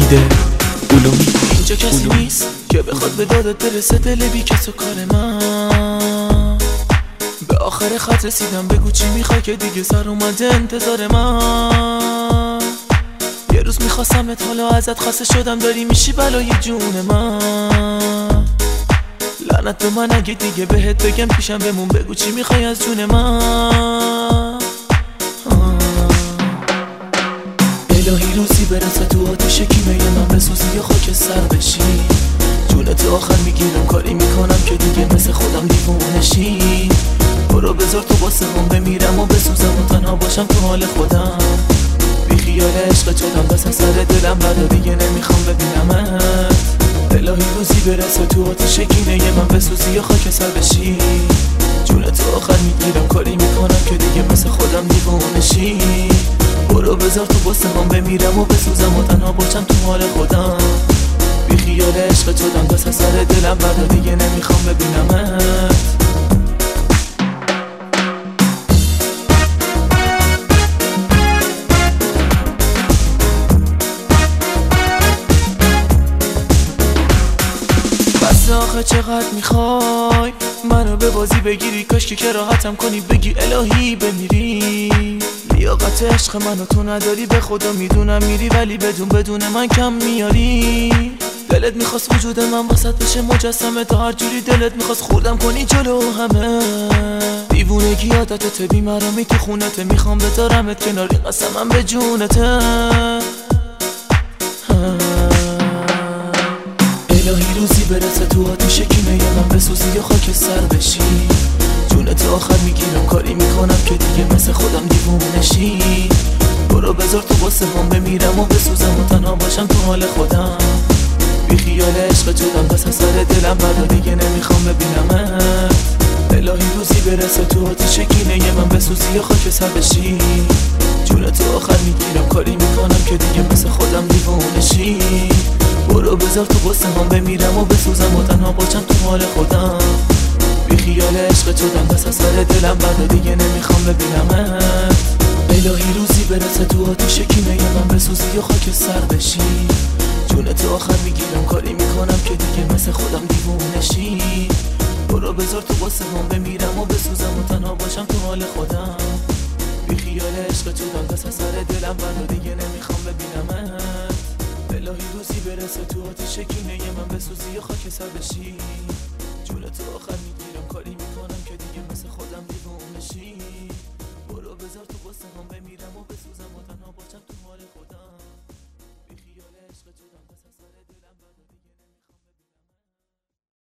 میده علومی. اینجا کسی نیست که بخواد به دادت برسه، دل بی کس و کار من. به آخر خط رسیدم، بگو چی میخوای که دیگه سر اومده انتظار من. یه روز میخواستمت، حالا ازت خسته شدم، داری میشی بلای جون من. لعنت به من اگه دیگه بهت بگم پیشم بمون، بگو چی میخوای از جون من. الهی روزی برسه تو آتیش کینه من بسوزی یا خاک سر بشی. جونت آخر میگیرم، کاری میکنم که دیگه مثل خودم دیوونه شی. برو بذار تو واسه هم بمیرم و بسوزم و تنها باشم تو حال خودم. بی خیال عشق شدم، دست سر دلم بعد دیگه نمیخوام ببینمت. الهی روزی برسه تو آتیش کینه من بسوزی یا خاک سر بشی. جونت آخر میگیرم، کاری میکنم که دیگه مثل خودم دیوونه شی. برو بذار تو واسه هم بمیرم و بسوزم و تنها باشم تو حال خودم. بی خیال عشق شدم، دست سر دلم بعد دیگه نمیخوام ببینمت. آخه چقدر میخوای منو به بازی بگیری، کاش که راحتم کنی بگی الهی بمیری. لیاقت عشق منو تو نداری، به خدا میدونم میری، ولی بدون من کم میاری. دلت میخواست وجود من واسط بشه مجسمه، تا هر جوری دلت میخواست خوردم کنی جلو همه. دیوونگی عادتت بیمرامی تو خونته، میخوام بذارمت کنار، این قسمم به جونته. الهی روزی برسه تو آتیش کینه من بسوزی یا خاک سر بشی. جونت آخر میگیرم، کاری میکنم که دیگه مثل خودم دیوونه شی. برو بذار تو واسه هم بمیرم و بسوزم و تنها باشم تو حال خودم. بی خیال عشق شدم، دست سر دلم بعد دیگه نمیخوام ببینمت. الهی روزی برسه تو آتیش کینه من بسوزی یا خاک سر بشی. جونت آخر میگیرم، کاری میکنم که دیگه مثل خودم دیوونه شی. برو بذار تو واسه هم بمیرم و بسوزم و تنها باشم تو حال خودم. بی خیال عشق شدم، دست سر دلم بعد دیگه نمیخوام ببینمت. الهی روزی برسه تو آتیش کینه من بسوزی یا خاک سر بشی. جونت آخر میگیرم، کاری میکنم که دیگه مثل خودم دیوونه شی. برو بذار تو واسه هم بمیرم و بسوزم و تنها باشم تو حال خودم. بی خیال عشق شدم، دست سر دلم بعد دیگه نمیخوام ببینمت. الهی روزی برسه تو آتیش کینه من بسوزی یا خاک سر بشی. جونت آخر میگیرم.